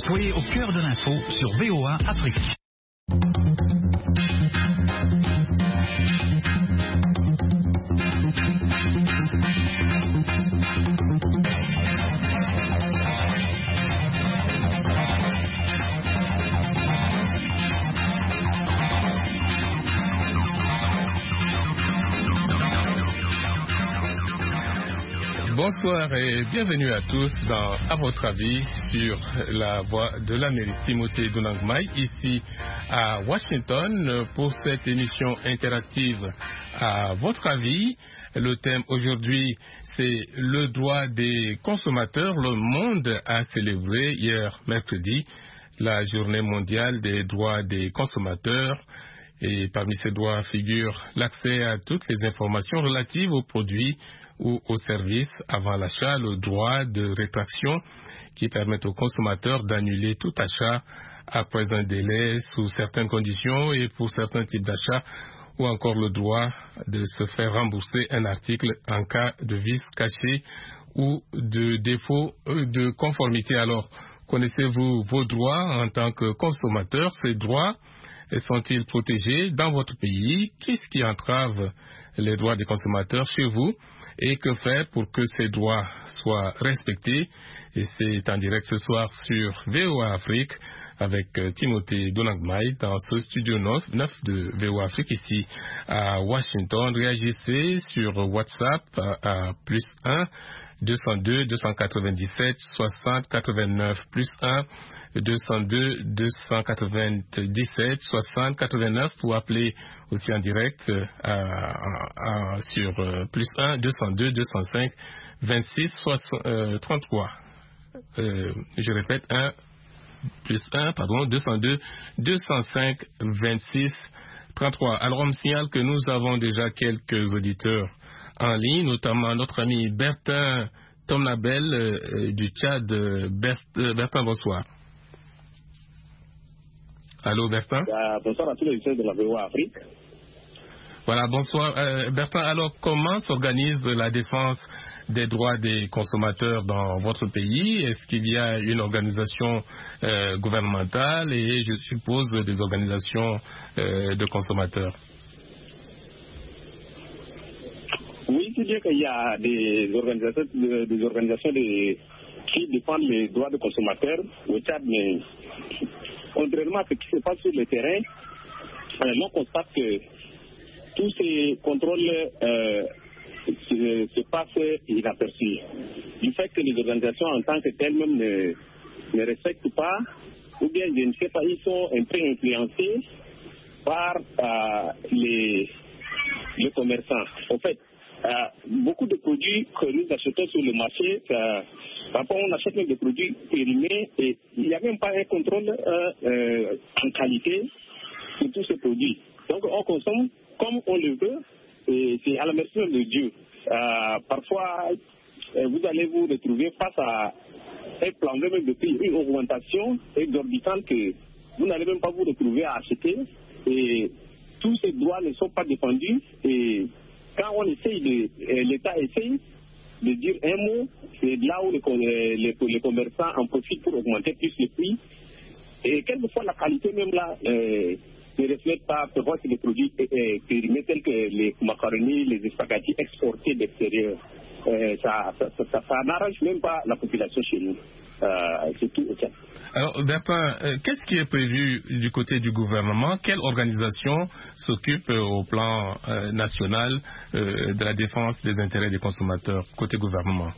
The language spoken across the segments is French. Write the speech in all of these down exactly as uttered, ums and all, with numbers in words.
Soyez au cœur de l'info sur V O A Afrique. Bonsoir et bienvenue à tous dans À votre avis sur la voix de l'Amérique. Timothée Donangmai ici à Washington pour cette émission interactive À votre avis. Le thème aujourd'hui, c'est le droit des consommateurs. Le monde a célébré hier mercredi la journée mondiale des droits des consommateurs. Et parmi ces droits figure l'accès à toutes les informations relatives aux produits ou aux services avant l'achat, le droit de rétraction qui permet aux consommateurs d'annuler tout achat après un délai sous certaines conditions et pour certains types d'achats, ou encore le droit de se faire rembourser un article en cas de vice caché ou de défaut de conformité. Alors, connaissez-vous vos droits en tant que consommateur? Ces droits sont-ils protégés dans votre pays? Qu'est-ce qui entrave les droits des consommateurs chez vous? Et que faire pour que ces droits soient respectés? Et c'est en direct ce soir sur V O A Afrique avec Timothée Donangmai dans ce studio neuf de V O A Afrique ici à Washington. Réagissez sur WhatsApp à, à plus un deux cent deux deux cent quatre-vingt-dix-sept soixante quatre-vingt-neuf plus un deux cent deux deux cent quatre-vingt-dix-sept soixante quatre-vingt-neuf pour appeler aussi en direct à, à, à, sur euh, plus un deux cent deux deux cent cinq vingt-six trente-trois. Euh, je répète un plus un pardon deux cent deux deux cent cinq vingt-six trente-trois. Alors on me signale que nous avons déjà quelques auditeurs en ligne, notamment notre ami Bertin Tomnabel euh, du Tchad. Bertin, bonsoir. Allô, Bertin? Euh, bonsoir à tous les auditeurs de la V O A Afrique. Voilà, bonsoir. Euh, Bertin, alors comment s'organise la défense des droits des consommateurs dans votre pays? Est-ce qu'il y a une organisation euh, gouvernementale et je suppose des organisations euh, de consommateurs? Oui, c'est bien qu'il y a des organisations, des organisations de, qui défendent les droits des consommateurs au Tchad, mais contrairement à ce qui se passe sur le terrain, euh, l'on constate que tous ces contrôles euh, se, se passent inaperçus. Du fait que les organisations en tant que telles même ne, ne respectent pas, ou bien je ne sais pas, ils sont un peu influencés par euh, les, les commerçants. En fait, euh, beaucoup de produits que nous achetons sur le marché, euh, parfois on achète même des produits périmés et il n'y a même pas un contrôle euh, euh, en qualité sur tous ces produits. Donc on consomme comme on le veut et c'est à la merci de Dieu. Euh, parfois, euh, vous allez vous retrouver face à un plan même de prix, une augmentation exorbitante que vous n'allez même pas vous retrouver à acheter et tous ces droits ne sont pas défendus et quand on essaye de, euh, l'État essaye de dire un mot, c'est là où les, les, les commerçants en profitent pour augmenter plus les prix. Et quelquefois, la qualité même là euh, ne reflète pas, parfois c'est des produits euh, périmés tels que les macaronis, les spaghettis exportés d'extérieur. Euh, ça, ça, ça, ça, ça n'arrange même pas la population chez nous. Euh, c'est tout. Okay. Alors, Bertin, euh, qu'est-ce qui est prévu du côté du gouvernement? Quelle organisation s'occupe euh, au plan euh, national euh, de la défense des intérêts des consommateurs côté gouvernement?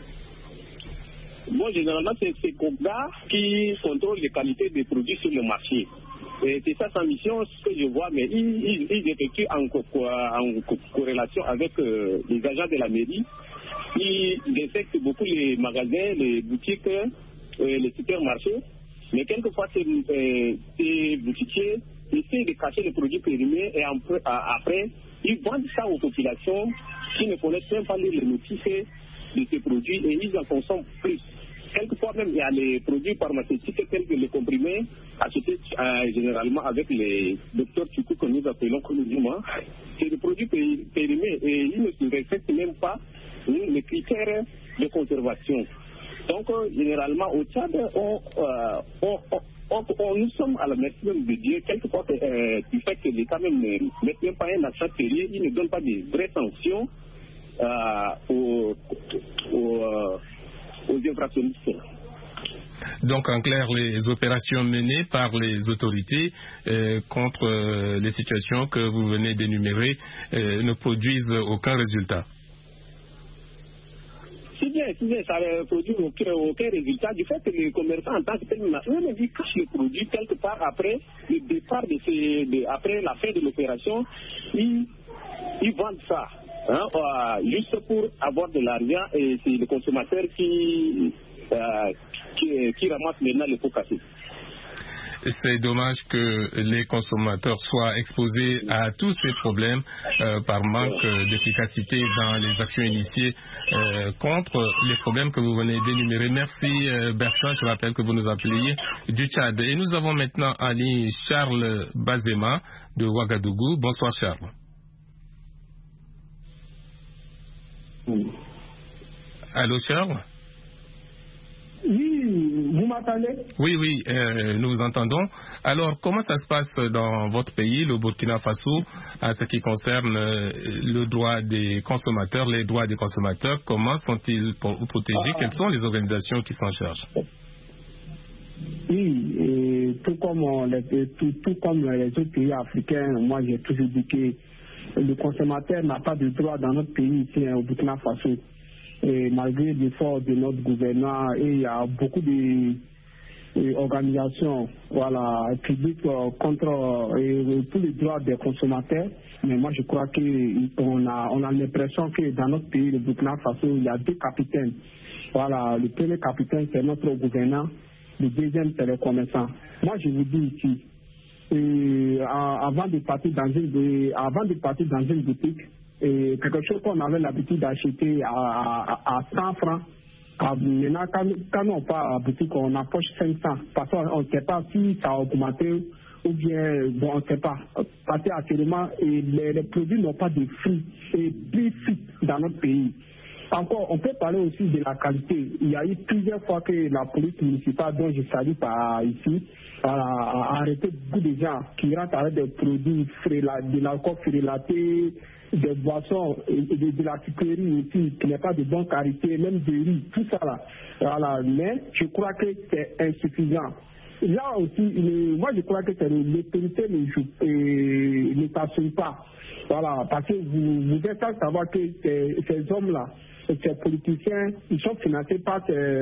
Bon, généralement, c'est ces groupes-là qui contrôlent les qualités des produits sur le marché. Et c'est ça sa mission, ce que je vois, mais ils, ils, ils effectuent en, co en co corrélation avec euh, les agents de la mairie. Ils détectent beaucoup les magasins, les boutiques, euh, les supermarchés. Mais quelquefois, ces, euh, ces boutiquiers essaient de cacher les produits périmés et en, après, ils vendent ça aux populations qui ne connaissent même pas les notices de ces produits et ils en consomment plus. Quelquefois même, il y a les produits pharmaceutiques tels que les comprimés achetés euh, généralement avec les docteurs Tchoukou que nous appelons chronologiquement. C'est des produits périmés et ils ne se respectent même pas les critères de conservation. Donc, euh, généralement, au Tchad, on, euh, on, on, on, on, nous sommes à la merci de Dieu, quelquefois, euh, du fait que l'État même ne met même pas un accent sérieux, il ne donne pas de vraies sanctions euh, aux, aux, euh, aux infrationnistes. Donc, en clair, les opérations menées par les autorités euh, contre euh, les situations que vous venez d'énumérer euh, ne produisent aucun résultat. Si bien, si bien, ça ne produit aucun, aucun résultat du fait que les commerçants en tant que tel, même ils cachent les produits quelque part après le départ de ces, de, après la fin de l'opération, ils, ils vendent ça, hein, euh, juste pour avoir de l'argent et c'est le consommateur qui, euh, qui, qui ramasse maintenant les pots cassés. C'est dommage que les consommateurs soient exposés à tous ces problèmes euh, par manque euh, d'efficacité dans les actions initiées euh, contre les problèmes que vous venez d'énumérer. Merci euh, Bertrand, je rappelle que vous nous appeliez du Tchad. Et nous avons maintenant en ligne Charles Bazema de Ouagadougou. Bonsoir Charles. Oui. Allô Charles? Oui, vous m'entendez? Oui, oui, euh, nous vous entendons. Alors, comment ça se passe dans votre pays, le Burkina Faso, en ce qui concerne euh, le droit des consommateurs, les droits des consommateurs? Comment sont-ils protégés? Quelles sont les organisations qui s'en chargent? Oui, et tout, comme les, tout, tout comme les autres pays africains, moi j'ai toujours dit que le consommateur n'a pas de droit dans notre pays, ici au Burkina Faso. Et malgré l'effort de notre gouvernement, et il y a beaucoup d'organisations voilà, publiques contre euh, tous les droits des consommateurs. Mais moi, je crois qu'on a, on a l'impression que dans notre pays, le Burkina Faso, il y a deux capitaines. Voilà, le premier capitaine, c'est notre gouvernant. Le deuxième, c'est les commerçants. Moi, je vous dis ici, et, avant de partir dans une, avant de partir dans une boutique, et quelque chose qu'on avait l'habitude d'acheter à, à, à cent francs. À, maintenant, quand, quand on part à la boutique, on approche cinq cents. Parce qu'on ne sait pas si ça a augmenté ou bien, bon, on ne sait pas. Parce qu'actuellement, les, les produits n'ont pas de prix et plus fit dans notre pays. Encore, on peut parler aussi de la qualité. Il y a eu plusieurs fois que la police municipale, dont je salue par ici, a arrêté beaucoup de gens qui rentrent avec des produits de l'alcool frélaté, des boissons et de, de la sucrerie aussi, qui n'est pas de bonne qualité, même de riz, tout ça là. Voilà. Mais je crois que c'est insuffisant. Là aussi, le, moi je crois que l'autorité ne joue et ne s'assume pas. Voilà, parce que vous, vous êtes à savoir que ces, ces hommes-là, ces politiciens, ils sont financés par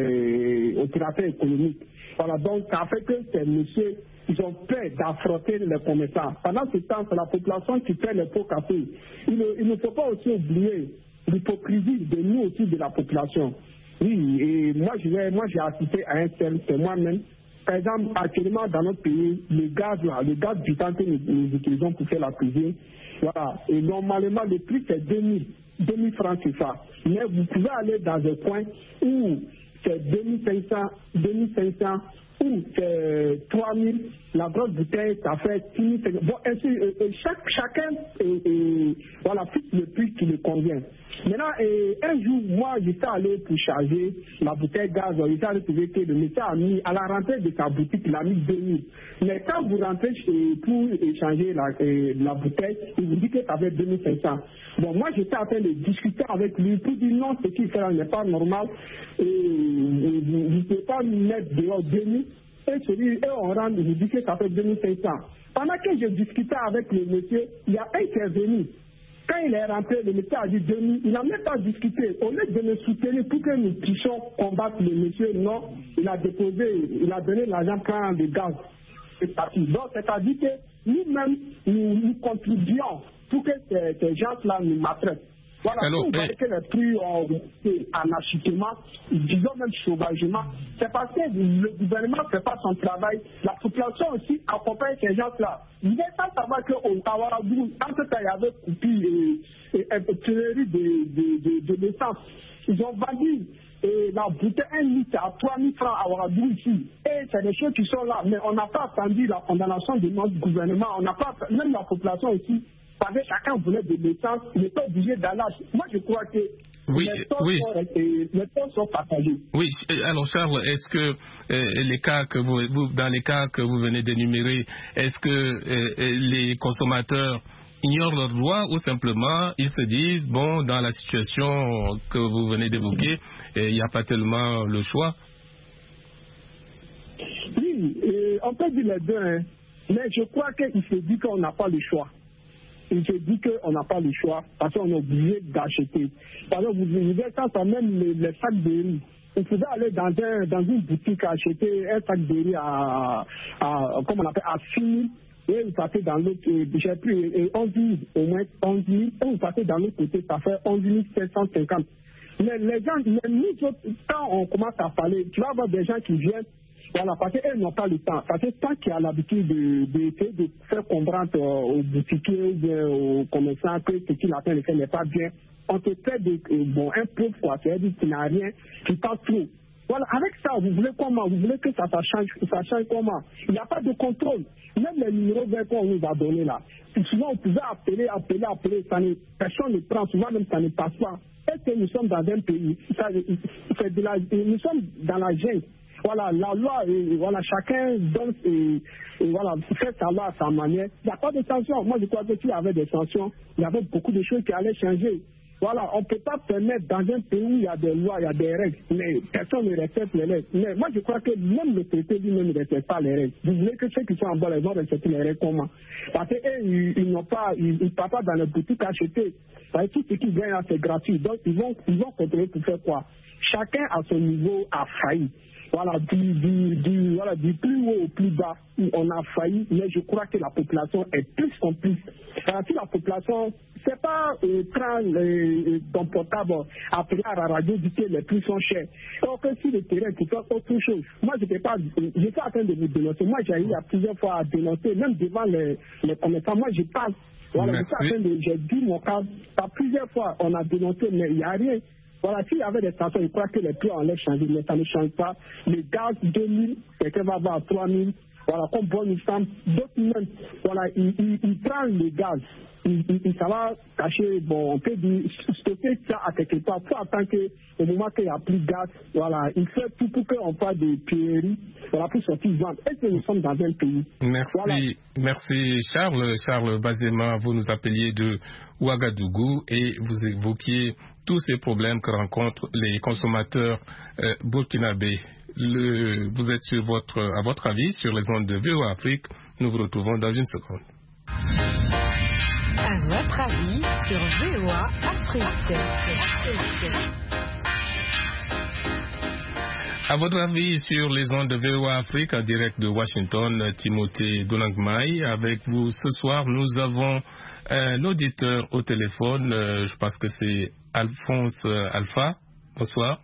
ces opérateurs économiques. Voilà, donc ça fait que ces messieurs, ils ont peur d'affronter les commerçants. Pendant ce temps, c'est la population qui fait les pots cassés. Il ne, il ne faut pas aussi oublier l'hypocrisie de nous aussi, de la population. Oui, et moi, je vais, moi j'ai assisté à un seul, c'est moi-même. Par exemple, actuellement dans notre pays, le gaz là, le gaz butant que nous, nous utilisons pour faire la cuisine, voilà, et normalement le prix c'est deux mille francs, c'est ça. Mais vous pouvez aller dans un coin où c'est deux mille cinq cents, ou c'est trois mille, la grosse bouteille, ça fait six mille cinq cents. Bon, ainsi, euh, chaque, chacun euh, euh, voilà, fixe le prix qui lui convient. Maintenant, euh, un jour, moi, j'étais allé pour charger la bouteille gaz, j'étais allé trouver que le monsieur a mis, à la rentrée de sa boutique, il a mis deux mille. Mais quand vous rentrez chez, pour échanger la, euh, la bouteille, il vous dit que ça fait deux mille cinq cents. Bon, moi, j'étais en train de discuter avec lui pour dire non, ce qu'il fait là n'est pas normal. Et vous ne pouvez pas mettre dehors deux mille. Et celui, et on rentre, il vous dit que ça fait deux mille cinq cents. Pendant que je discutais avec le monsieur, il y a un qui est venu. Quand il est rentré, le monsieur a dit deux mille, il n'a même pas discuté. Au lieu de me soutenir pour que nous puissions combattre le monsieur, non, il a déposé, il a donné l'argent pour de gaz. C'est parti. Donc, c'est-à-dire que nous-mêmes, nous, nous contribuons pour que ces, ces gens-là nous maltraitent. Voilà, alors, si vous voyez que les prix ont augmenté anarchiquement, disons même sauvagement, c'est parce que le gouvernement ne fait pas son travail, la population aussi accompagne ces gens-là. Vous n'êtes pas savoir qu'au Ouagadougou, en tout cas, il y avait coupé une pénurie de, de, de, de l'essence. Ils ont vendu et la bouteille un litre à trois mille francs à Ouagadougou ici. Et c'est des choses qui sont là, mais on n'a pas attendu la condamnation de notre gouvernement, on n'a pas, même la population aussi. Parce que chacun voulait de l'essence, il n'est pas obligé d'aller. Moi, je crois que Oui, les torts oui. sont, les torts sont partagés. Oui, alors Charles, est-ce que euh, les cas que vous, vous, dans les cas que vous venez d'énumérer, est-ce que euh, les consommateurs ignorent leurs droits ou simplement ils se disent, bon, dans la situation que vous venez d'évoquer, il n'y a pas tellement le choix? Oui, et on peut dire les deux, hein. Mais je crois qu'il se dit qu'on n'a pas le choix. Il se dit qu'on n'a pas le choix parce qu'on est obligé d'acheter. Par exemple, vous vous êtes quand même les, les sacs de riz. Vous pouvez aller dans, un, dans une boutique acheter un sac de riz à, à, comment on appelle, à six mille. Et vous partez dans l'autre, j'ai pris onze mille, au moins onze mille. Et vous partez dans l'autre côté, ça fait onze mille sept cent cinquante. Mais les gens, mais nous autres, quand on commence à parler, tu vas avoir des gens qui viennent. Voilà, parce qu'elles n'ont pas le temps. Parce que tant qu'il y a l'habitude de, de, de, de faire comprendre euh, aux boutiquiers, aux commerçants que ce qu'il a fait n'est pas bien, on te fait de, euh, bon, un pauvre quoi, c'est-à-dire qu'il n'a rien, qui passe trop. Voilà, avec ça, vous voulez comment? Vous voulez que ça, ça change, ça change comment? Il n'y a pas de contrôle. Même les numéros verts qu'on vous a donnés là, souvent on pouvait appeler, appeler, appeler, ça ne, personne ne prend, souvent même ça ne passe pas. Est-ce que nous sommes dans un pays, ça, c'est de la, nous sommes dans la jungle. Voilà, la loi, et, voilà, chacun donne et, et voilà, fait sa loi à sa manière. Il n'y a pas de sanctions. Moi, je crois que s'il y avait des sanctions, il y avait beaucoup de choses qui allaient changer. Voilà, on ne peut pas permettre dans un pays où il y a des lois, il y a des règles, mais personne ne respecte les règles. Mais moi, je crois que même le traité lui-même ne respecte pas les règles. Vous voulez que ceux qui sont en bas, ils vont respecter les règles comment? Parce qu'eux, ils, ils n'ont pas, ils ne partent pas dans les boutiques acheter. Parce que tout ce qu'ils gagnent, c'est gratuit. Donc, ils vont, ils vont contrôler pour faire quoi? Chacun à son niveau a failli. Voilà, du, du, du, voilà, du plus haut au plus bas, on a failli, mais je crois que la population est plus complice. Alors, si la population, c'est pas euh, prendre euh, ton portable, appeler à la radio, dire que les prix sont chers. Donc, si le terrain, tu fais autre chose. Moi, je ne peux pas, je suis en train de vous dénoncer. Moi, j'ai eu à plusieurs fois à dénoncer, même devant les, les commerçants. Moi, je parle. Voilà, je suis en train de, j'ai dit mon cas, à plusieurs fois, on a dénoncé, mais il n'y a rien. Voilà, s'il y avait des stations, je crois que les prix allaient changer, mais ça ne change pas. Le gaz, deux mille, quelqu'un va avoir trois mille. Voilà, comme bon, il semble, d'autres même, voilà, il, il, il prend le gaz. Il, il, il, ça va cacher, bon, on peut dire, stocker ça à quelque part pour attendre qu'au moment qu'il n'y a plus de gaz, voilà, il fait tout pour qu'on fasse des pierreries, voilà, pour sortir vendre. Est-ce que nous sommes dans un pays? Merci, voilà. Merci Charles. Charles Bazema, vous nous appeliez de Ouagadougou et vous évoquiez tous ces problèmes que rencontrent les consommateurs euh, burkinabés. Le, vous êtes sur votre, à votre avis sur les ondes de V O A Afrique. Nous vous retrouvons dans une seconde. À votre avis sur V O A Afrique. À votre avis sur les ondes de V O A Afrique en direct de Washington, Timothée Donangmai. Avec vous ce soir, nous avons un auditeur au téléphone. Euh, je pense que c'est Alphonse euh, Alpha. Bonsoir.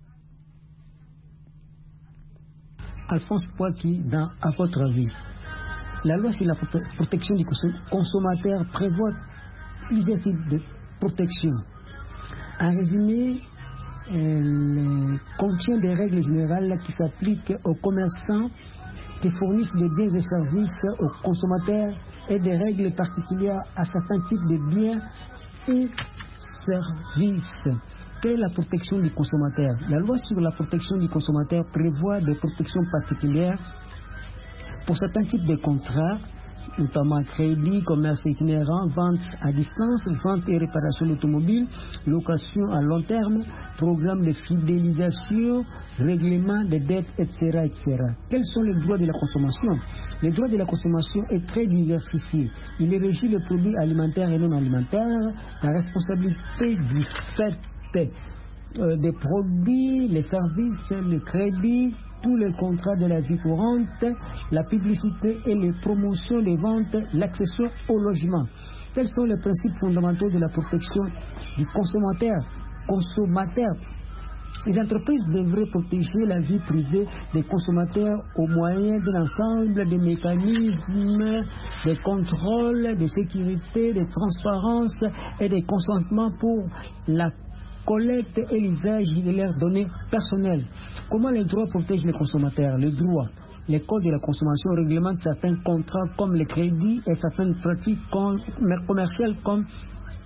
Alphonse Pouaki, dans À votre avis. La loi sur la protection du consommateur prévoit plusieurs types de protection. En résumé, elle contient des règles générales qui s'appliquent aux commerçants qui fournissent des biens et services aux consommateurs et des règles particulières à certains types de biens et services. Quelle est la protection du consommateur? La loi sur la protection du consommateur prévoit des protections particulières pour certains types de contrats, notamment crédit, commerce itinérant, vente à distance, vente et réparation d'automobiles, location à long terme, programme de fidélisation, règlement des dettes, et cetera, et cetera. Quels sont les droits de la consommation? Le droit de la consommation est très diversifié. Il régit les produits alimentaires et non alimentaires, la responsabilité du fait euh, des produits, les services, le crédit, tous les contrats de la vie courante, la publicité et les promotions des ventes, l'accession au logement. Quels sont les principes fondamentaux de la protection du consommateur? Consommateur. Les entreprises devraient protéger la vie privée des consommateurs au moyen d'un ensemble de mécanismes de contrôle, de sécurité, de transparence et de consentement pour la collecte et l'usage de leurs données personnelles. Comment les droits protègent les consommateurs? Le droit, les codes de la consommation réglementent certains contrats comme les crédits et certaines pratiques commerciales comme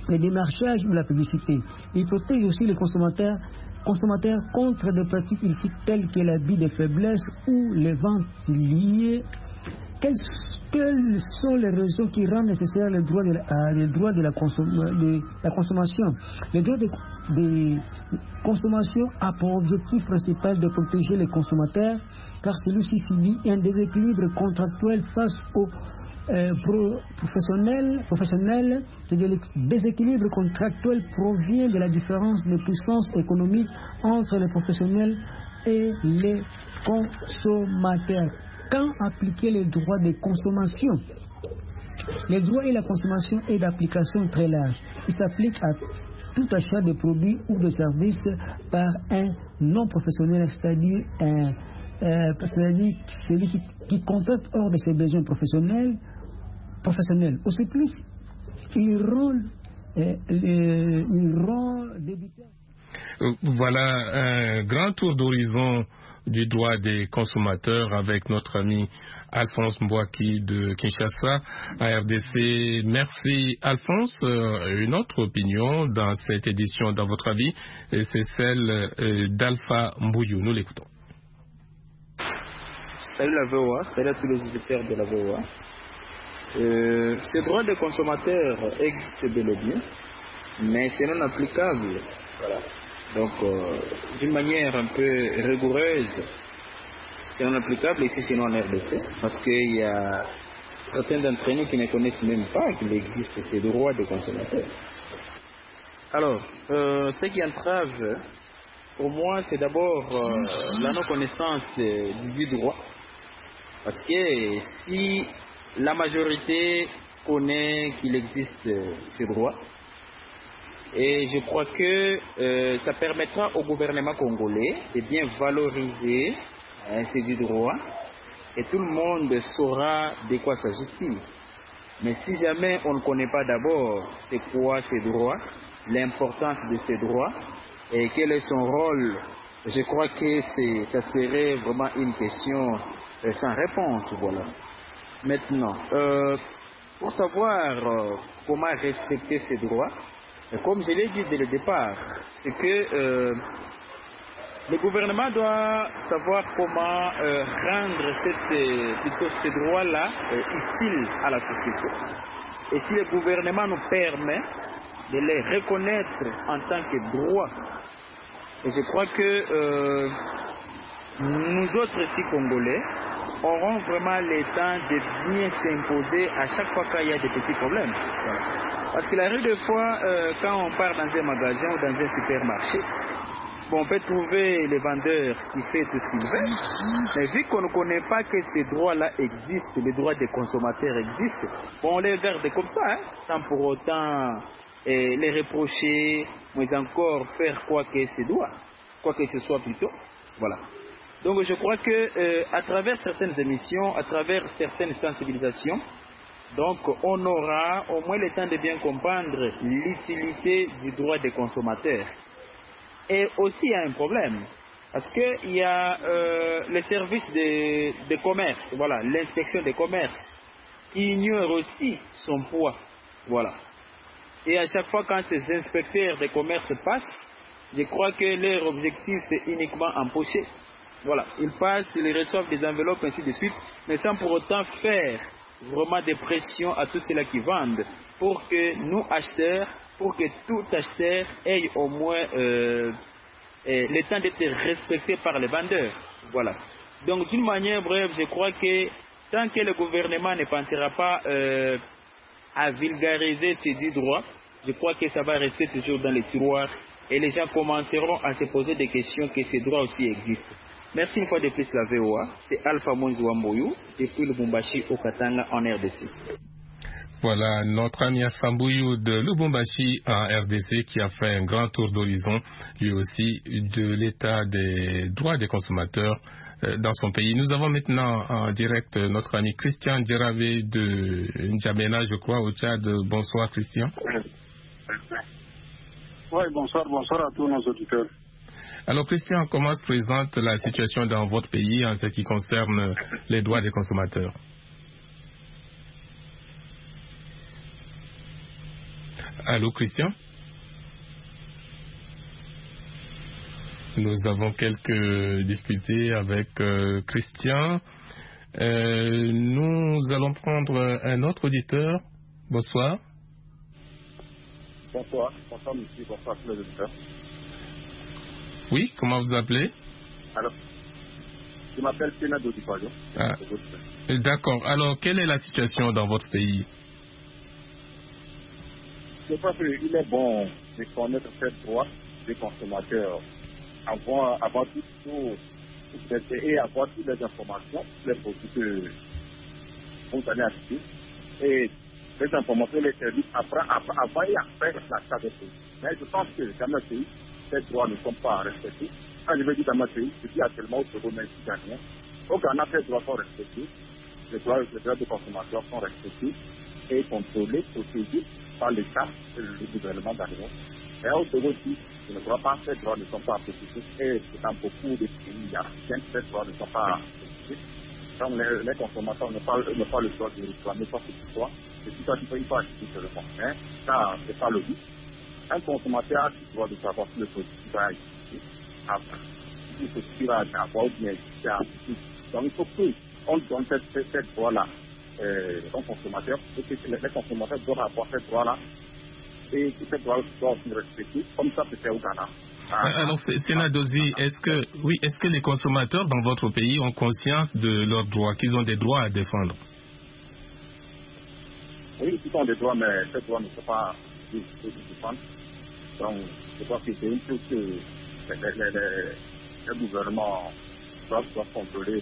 le démarchage ou la publicité. Il protège aussi les consommateurs, consommateurs contre des pratiques illicites telles que l'abus de faiblesse ou les ventes liées. Quelles, quelles sont les raisons qui rendent nécessaire le droit de la, euh, le droit de la, consom, de la consommation? Le droit de, de consommation a pour objectif principal de protéger les consommateurs, car celui-ci subit un déséquilibre contractuel face aux euh, pro, professionnels, professionnels. Le déséquilibre contractuel provient de la différence de puissance économique entre les professionnels et les consommateurs. Quand appliquer les droits de consommation? Les droits et la consommation est d'application très large. Il s'applique à tout achat de produits ou de services par un non-professionnel, c'est-à-dire un, euh, c'est-à-dire celui qui, qui contracte hors de ses besoins professionnels. professionnels. Au plus, il rend, euh, les, il rend débiteur. Voilà un grand tour d'horizon du droit des consommateurs avec notre ami Alphonse Mbouaki de Kinshasa à R D C. Merci Alphonse. Euh, une autre opinion dans cette édition, dans votre avis, c'est celle euh, d'Alpha Mbouyou. Nous l'écoutons. Salut la V O A, salut à tous les auditeurs de la V O A. Euh, ce droit des consommateurs existe bel et bien, mais c'est non applicable. Voilà. Donc, euh, d'une manière un peu rigoureuse, c'est non applicable ici chez nous en R D C, parce qu'il y a certains d'entre nous qui ne connaissent même pas qu'il existe ces droits des consommateurs. Alors, euh, ce qui entrave, pour moi, c'est d'abord euh, la non-connaissance du droit, parce que si la majorité connaît qu'il existe ces droits, et je crois que euh, ça permettra au gouvernement congolais de bien valoriser hein, ces droits et tout le monde saura de quoi s'agit-il. Mais si jamais on ne connaît pas d'abord c'est quoi ces droits, l'importance de ces droits et quel est son rôle, je crois que c'est, ça serait vraiment une question euh, sans réponse. Voilà. Maintenant, euh, pour savoir euh, comment respecter ces droits, comme je l'ai dit dès le départ, c'est que euh, le gouvernement doit savoir comment euh, rendre cette, plutôt ces droits-là euh, utiles à la société. Et si le gouvernement nous permet de les reconnaître en tant que droits, et je crois que euh, nous autres ici Congolais auront vraiment le temps de bien s'imposer à chaque fois qu'il y a des petits problèmes. Voilà. Parce que la rue de fois, euh, quand on part dans un magasin ou dans un supermarché, bon, on peut trouver les vendeurs qui font tout ce qu'ils veulent, mais vu qu'on ne connaît pas que ces droits-là existent, les droits des consommateurs existent, bon, on les garde comme ça, hein, sans pour autant eh, les reprocher, mais encore faire quoi que ce soit, quoi que ce soit plutôt. Voilà. Donc je crois que euh, à travers certaines émissions, à travers certaines sensibilisations, donc on aura au moins le temps de bien comprendre l'utilité du droit des consommateurs. Et aussi il y a un problème, parce qu'il y a euh, le service de, de commerce, voilà, l'inspection des commerces, qui ignore aussi son poids. Voilà. Et à chaque fois quand ces inspecteurs de commerce passent, je crois que leur objectif c'est uniquement empocher. Voilà, ils passent, ils reçoivent des enveloppes, ainsi de suite, mais sans pour autant faire vraiment des pressions à tous ceux-là qui vendent, pour que nous, acheteurs, pour que tout acheteur ait au moins euh, euh, le temps d'être respecté par les vendeurs. Voilà. Donc, d'une manière brève, je crois que tant que le gouvernement ne pensera pas euh, à vulgariser ces dix droits, je crois que ça va rester toujours dans les tiroirs et les gens commenceront à se poser des questions que ces droits aussi existent. Merci une fois de plus la V O A. C'est Alpha Mbouyou depuis Lubumbashi au Katanga en R D C. Voilà notre ami Alpha Mbouyou de Lubumbashi en R D C qui a fait un grand tour d'horizon lui aussi de l'état des droits des consommateurs euh, dans son pays. Nous avons maintenant en direct notre ami Christian Djeravé de N'Djamena, je crois, au Tchad. Bonsoir Christian. Oui, bonsoir, bonsoir à tous nos auditeurs. Alors Christian, comment se présente la situation dans votre pays en ce qui concerne les droits des consommateurs? Allô, Christian? Nous avons quelques difficultés avec euh, Christian. Euh, nous allons prendre un autre auditeur. Bonsoir. Bonsoir. Bonsoir, monsieur. Bonsoir, tous les auditeurs. Oui, comment vous appelez? Alors, je m'appelle Sénat Dodipajo. Ah. D'accord. Alors, quelle est la situation dans votre pays? Je crois qu'il est bon de connaître cette droit des consommateurs avant, avant tout, tout et avoir toutes les informations, les produits que vous allez acheter. Et les informations, les services avant, avant et après l'achat des produits. Mais je pense que dans notre pays, ces droits ne sont pas respectés. Quand je veux dire dans notre pays, je dis actuellement au Togo, mais ici, Ghanien. Au Ghana, ces droits sont respectés. Les droits, les droits des consommateurs sont respectés et contrôlés, protégés par l'État et le gouvernement ghanéen. Et au Togo aussi, je ne crois pas que ces droits ne sont pas protégés. Et dans beaucoup de pays africains, ces droits ne sont pas protégés. Donc les, les consommateurs n'ont pas, ne pas le droit de réclamer quoi que ce soit. C'est tout ça qu'il faut, il faut acheter seulement. Mais ça, ce n'est pas le but. Un consommateur a le droit de savoir si le produit va exister après. Si le produit va avoir ou bien exister après. Donc il faut qu'on donne cette, cette, cette droit-là euh, aux consommateurs. Et que les, les consommateurs doivent avoir cette droit-là. Et que cette droit doit être respectée, comme ça se fait au Ghana. Ah, Alors, Sénat Dozie, est-ce que, oui, est-ce que les consommateurs dans votre pays ont conscience de leurs droits, qu'ils ont des droits à défendre? Oui, ils ont des droits, mais ces droits ne sont pas défendus. Donc, je crois que c'est une chose que les, les, les, les gouvernements doivent, doivent contrôler.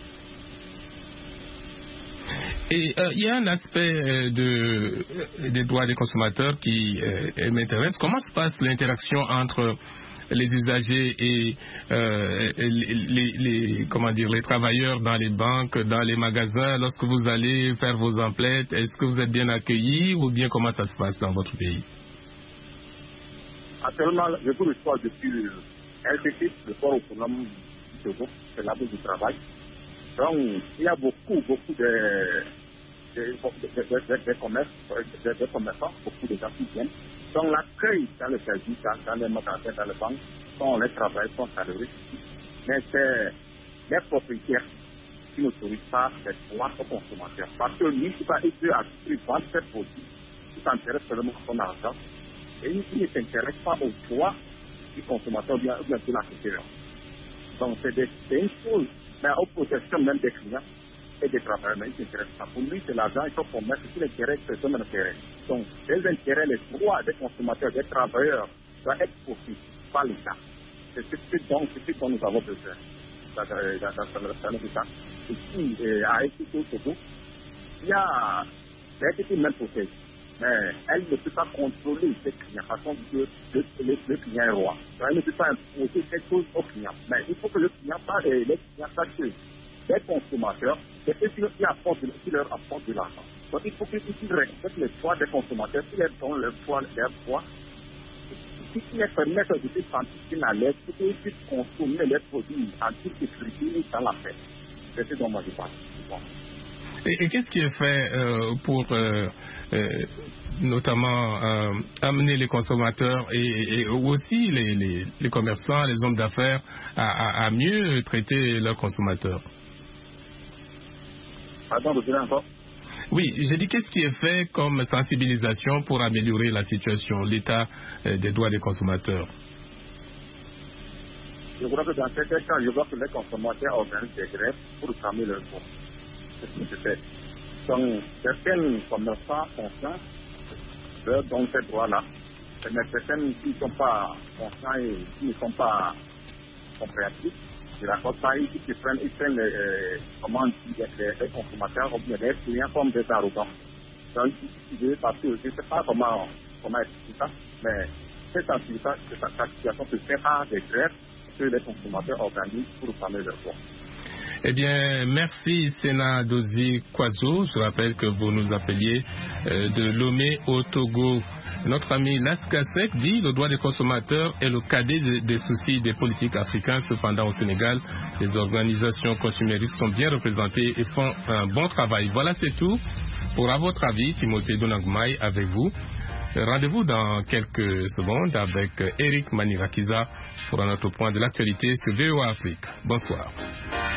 Et euh, il y a un aspect euh, de, euh, des droits des consommateurs qui euh, m'intéresse. Comment se passe l'interaction entre les usagers et euh, les, les, les, comment dire, les travailleurs dans les banques, dans les magasins, lorsque vous allez faire vos emplettes? Est-ce que vous êtes bien accueillis ou bien comment ça se passe dans votre pays? Actuellement, je vous le soir depuis le L T T, le soir autonome du Togo, c'est la bourse du travail. Donc, il y a beaucoup, beaucoup de, de, de, de, de, de, commerces, de, de commerçants, beaucoup de gens qui viennent. Donc, l'accueil dans le service, dans, dans les magasins, dans les banques, sont les travailleurs, sont salariés. Mais c'est les propriétaires qui n'autorisent pas les droits aux consommateurs. Parce que lui, il va essayer à vendre ses produits, il s'intéresse seulement à son argent. Et il ne s'intéresse pas aux droits du consommateur bien, bien de l'acquéreur. Donc, c'est, des, c'est une chose. Mais aux protections même des clients et des travailleurs, mais il ne s'intéresse pas. Pour lui, c'est l'argent, il faut qu'on mette tout l'intérêt, c'est son intérêt. Donc, les intérêts, les droits des consommateurs, des travailleurs, doivent être poursuivis par l'État. C'est ce dont, c'est ce dont nous avons besoin dans, dans, dans, dans notre État. Ici, à Équito, au Togo, il y a l'État même protégée. Mais elle ne peut pas contrôler ses clients, parce que le, le, le, le client est roi. Donc, elle ne peut pas imposer quelque chose au client. Mais il faut que le client parle, les clients sachent que les consommateurs, c'est eux qui apportent, qui leur apportent de l'argent. Donc il faut qu'ils respectent les droits des consommateurs, qu'ils leur donnent leurs droits, leurs droits, qu'ils les permettent de se sentir à l'aise, qu'ils puissent consommer les produits en toute sécurité et dans la paix. C'est ce dont moi je parle. Bon. Et, et qu'est-ce qui est fait euh, pour euh, euh, notamment euh, amener les consommateurs et, et aussi les, les, les commerçants, les hommes d'affaires à, à, à mieux traiter leurs consommateurs? Pardon, vous direz encore? Oui, j'ai dit qu'est-ce qui est fait comme sensibilisation pour améliorer la situation, l'état euh, des droits des consommateurs? Je crois que dans certains cas, je vois que les consommateurs organisent des grèves pour calmer leurs droits. C'est ce que je fais. Donc, certains commerçants conscients leur donnent ces droits-là. Mais certains qui ne sont pas conscients et qui ne sont pas compréhensifs, je raconte ça, ils se prennent, ils prennent les, euh, comment dire, les, les consommateurs ou bien les clients comme des arrogants. Donc, parce que je ne sais pas comment, comment expliquer ça, mais cette situation se fait par des grèves que les consommateurs organisent pour calmer leurs droits. Eh bien, merci Sénat Dozie Kwazo. Je rappelle que vous nous appeliez euh, de Lomé au Togo. Notre ami Laskasek dit le droit des consommateurs est le cadet des, des soucis des politiques africains. Cependant, au Sénégal, les organisations consuméristes sont bien représentées et font un bon travail. Voilà, c'est tout pour À votre avis, Timothée Donangmaï avec vous. Rendez-vous dans quelques secondes avec Eric Manirakiza pour un autre point de l'actualité sur V O A Afrique. Bonsoir.